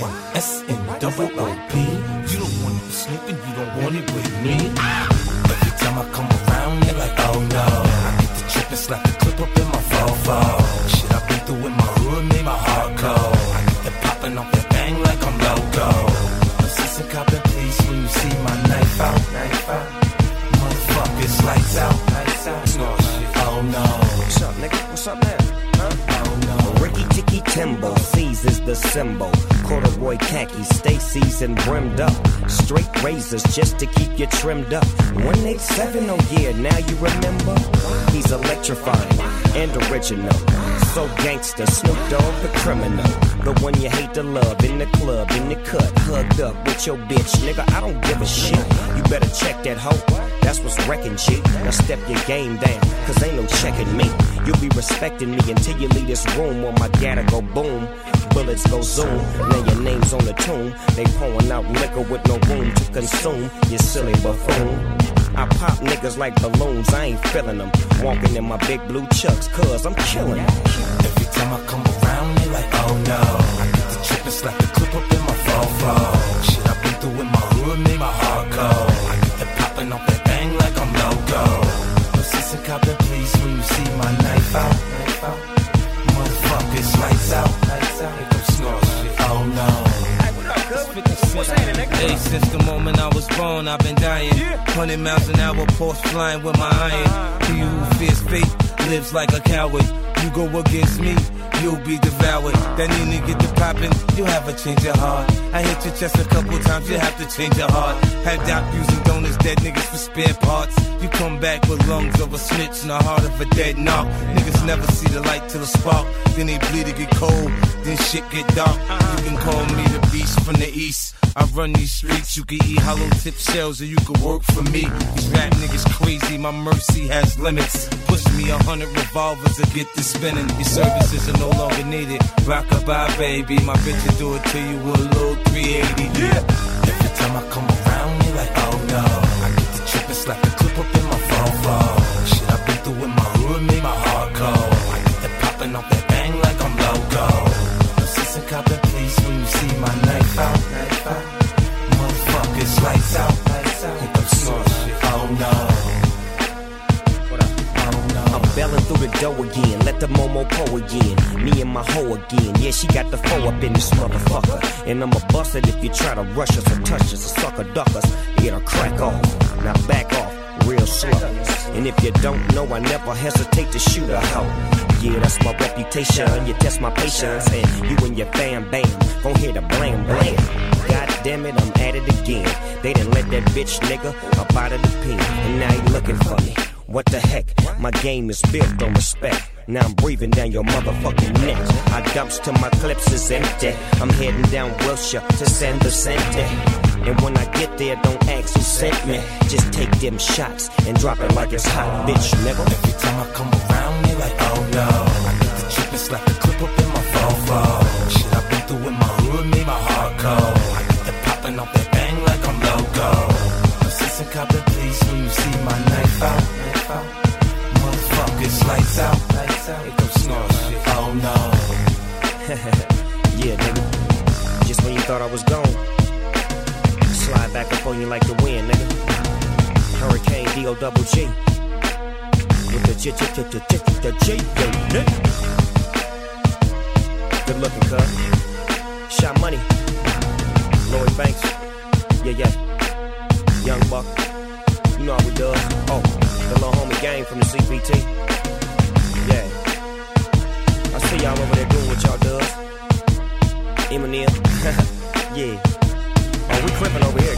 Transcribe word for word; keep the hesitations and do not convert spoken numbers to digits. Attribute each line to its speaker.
Speaker 1: S N double O P. You don't want it slipping, you don't want it with me. Every time I come around, you're like, oh no. I get the trippin', slap the clip up in my Volvo. Shit I've been through with my hood, made my heart cold. I get the poppin' off that bang like I'm loco. Assistant coppin', please, when you see my knife out, knife out. Motherfuckers, lights out, lights out. No shit, oh no.
Speaker 2: What's up, nigga? What's up now? Ricky Ticky Timbo, C's is the symbol. Corduroy khakis, stay seasoned, brimmed up. Straight razors just to keep you trimmed up. one eighty-seven, oh yeah, now you remember? He's electrifying and original. So gangster, Snoop Dogg the criminal. The one you hate to love in the club, in the cut, hugged up with your bitch. Nigga, I don't give a shit. You better check that hoe. That's what's wrecking, G. Now step your game down, cause ain't no checking me. You'll be respecting me until you leave this room where my gather go boom. Bullets go zoom, now your name's on the tomb. They pouring out liquor with no room to consume. You silly buffoon. I pop niggas like balloons, I ain't feeling them. Walking in my big blue chucks, cause I'm killing them.
Speaker 1: Every time I come around, they like, oh no. I get the trippin', slap the clip up in my Volvo. Shit I've been through with my hood, made my heart cold. I get the poppin' off that bang like I'm loco. Assistant coppin', please, when you see my knife out, knife out. Motherfuckers, lights out, lights out. Here come snort shit, oh no.
Speaker 2: Hey, what up, good? What's happening, nigga?
Speaker 1: Hey, since the moment I was born, I've been dying. Hundred miles an hour, Porsche flying with my iron. He who fears fate lives like a coward. You go against me, you'll be devoured. That need to get the poppin', you'll have a change of heart. I hit your chest a couple times, you have to change your heart. Had doubt using donors, dead niggas for spare parts. You come back with lungs of a snitch and the heart of a dead knock. Niggas never see the light till the spark. Then they bleed to get cold, then shit get dark. You can call me the beast from the east. I run these streets, you can eat hollow tip shells or you can work for me. These rap niggas crazy, my mercy has limits. Push me a hundred revolvers to get this spinning. Your services are no longer needed. Rock-a-bye, baby, my bitch will do it to you with a little three eighty. Yeah. Every time I come around, you're like, oh no. I get the trippin', slap the clip up in my Volvo. Shit I've been through with my hood, made my heart cold. I get the poppin' off that bang like I'm loco. Assistant coppin', please, when you see my knife out, knife out. Motherfuckers, lights out, lights out. Here come snort shit, oh no.
Speaker 2: I'm belling through the dough again, let the Momo po again. Me and my hoe again, yeah, she got the foe up in this motherfucker. And I'ma bust it if you try to rush us or touch us or sucker duck us. It'll crack off, now back off, real slow. And if you don't know, I never hesitate to shoot a hoe. Yeah, that's my reputation, you test my patience. And you and your fam bam, gon' hear the blam blam. God damn it, I'm at it again. They done let that bitch nigga up out of the pen. And now he looking for me. What the heck? My game is built on respect. Now I'm breathing down your motherfucking neck. I dumps till my clips is empty. I'm heading down Wilshire to San Vicente. And when I get there, don't ask who sent me. Just take them shots and drop it like it's hot, bitch, nigga.
Speaker 1: Every time I come around, you're like, oh no. I get the trippin', slap the clip up in my Volvo. Shit I've been through with my hood, made my heart cold. I get the poppin' off that bang like I'm loco. Assistant coppin', please, when you see my knife out, knife out. Motherfuckers, lights out, lights out. Here come snort shit, oh no.
Speaker 2: Yeah, nigga. Just when you thought I was gone, slide back up on you like the wind, nigga. Hurricane D O double G. With the J, J, J, J, J, the J, J, good looking, cuz. Shot Money. Lloyd Banks. Yeah, yeah. Young Buck. You know how we does. Oh, the little homie gang from the C P T. Yeah. I see y'all over there doing what y'all does. Eminem. Yeah. Oh, we crippin' over here.